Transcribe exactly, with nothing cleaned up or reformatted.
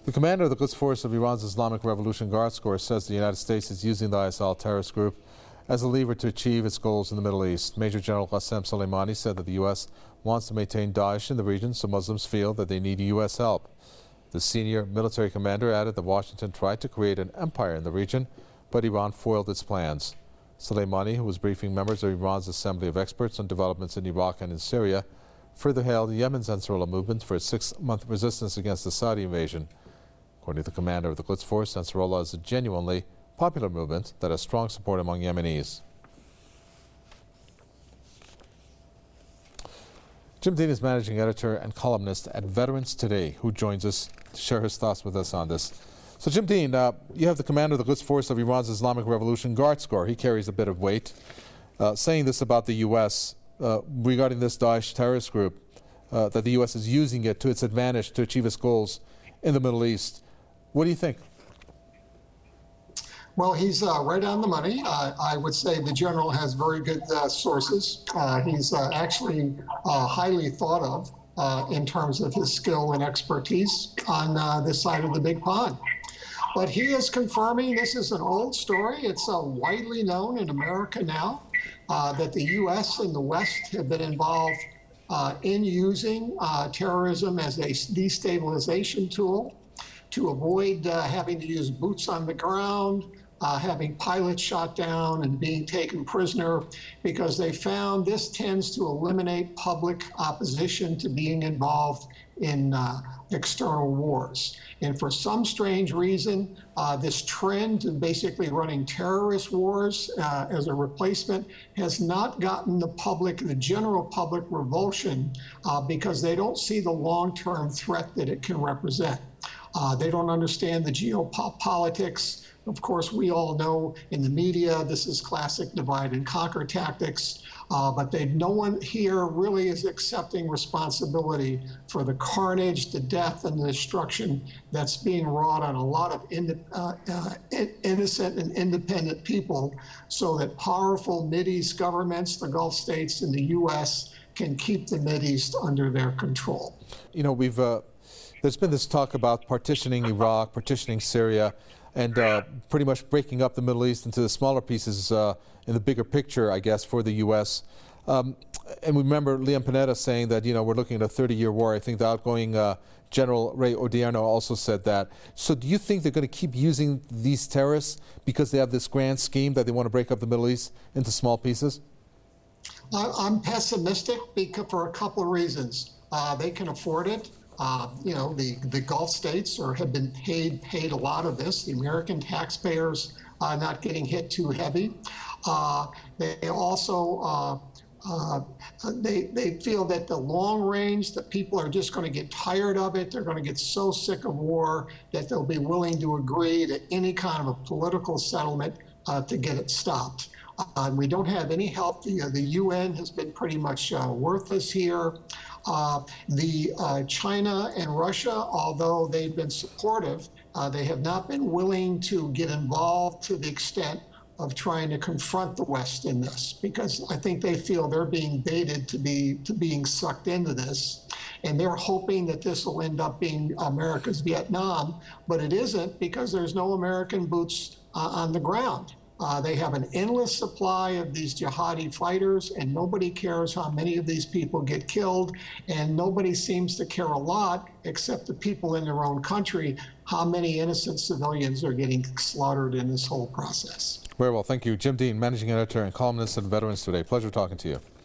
The commander of the Quds Force of Iran's Islamic Revolution Guards Corps says the United States is using the I S L terrorist group as a lever to achieve its goals in the Middle East. Major General Qasem Soleimani said that the U S wants to maintain Daesh in the region so Muslims feel that they need U S help. The senior military commander added that Washington tried to create an empire in the region, but Iran foiled its plans. Soleimani, who was briefing members of Iran's Assembly of Experts on developments in Iraq and in Syria, further hailed Yemen's Ansarullah movement for its six-month resistance against the Saudi invasion. According to the commander of the Quds Force, Ansarullah is a genuinely popular movement that has strong support among Yemenis. Jim Dean is managing editor and columnist at Veterans Today, who joins us to share his thoughts with us on this. So, Jim Dean, uh, you have the commander of the Quds Force of Iran's Islamic Revolution Guards Corps. He carries a bit of weight, uh, saying this about the U S uh, regarding this Daesh terrorist group, uh, that the U S is using it to its advantage to achieve its goals in the Middle East. What do you think? Well, he's uh, right on the money. Uh, I would say the general has very good uh, sources. Uh, he's uh, actually uh, highly thought of uh, in terms of his skill and expertise on uh, this side of the big pond. But he is confirming this is an old story. It's uh, widely known in America now uh, that the U S and the West have been involved uh, in using uh, terrorism as a destabilization tool to avoid uh, having to use boots on the ground, uh, having pilots shot down and being taken prisoner, because they found this tends to eliminate public opposition to being involved in uh, external wars. And for some strange reason, uh, this trend to basically running terrorist wars uh, as a replacement has not gotten the public, the general public revulsion uh, because they don't see the long-term threat that it can represent. Uh, they don't understand the geopolitics. Of course, we all know in the media this is classic divide and conquer tactics, uh, but they, no one here really is accepting responsibility for the carnage, the death, and the destruction that's being wrought on a lot of in, uh, uh, innocent and independent people, so that powerful Mideast governments, the Gulf states and the U S, can keep the Mideast under their control. You know, we've uh there's been this talk about partitioning Iraq, partitioning Syria, and uh, pretty much breaking up the Middle East into the smaller pieces uh, in the bigger picture, I guess, for the U S. Um, and we remember Leon Panetta saying that, you know, we're looking at a thirty-year war. I think the outgoing uh, General Ray Odierno also said that. So do you think they're going to keep using these terrorists because they have this grand scheme that they want to break up the Middle East into small pieces? I'm pessimistic because for a couple of reasons. Uh, they can afford it. Uh, you know, the, the Gulf states are, have been paid paid a lot of this. The American taxpayers are not getting hit too heavy. Uh, they also uh, uh, they they feel that the long range, that people are just going to get tired of it. They're going to get so sick of war that they'll be willing to agree to any kind of a political settlement uh, to get it stopped. Uh, we don't have any help. The, uh, the U N has been pretty much uh, worthless here. Uh, the uh, China and Russia, although they've been supportive, uh, they have not been willing to get involved to the extent of trying to confront the West in this, because I think they feel they're being baited to be to being sucked into this, and they're hoping that this will end up being America's Vietnam, but it isn't, because there's no American boots uh, on the ground. Uh, they have an endless supply of these jihadi fighters, and nobody cares how many of these people get killed, and nobody seems to care a lot, except the people in their own country, how many innocent civilians are getting slaughtered in this whole process. Very well, thank you. Jim Dean, Managing Editor and columnist at Veterans Today. Pleasure talking to you.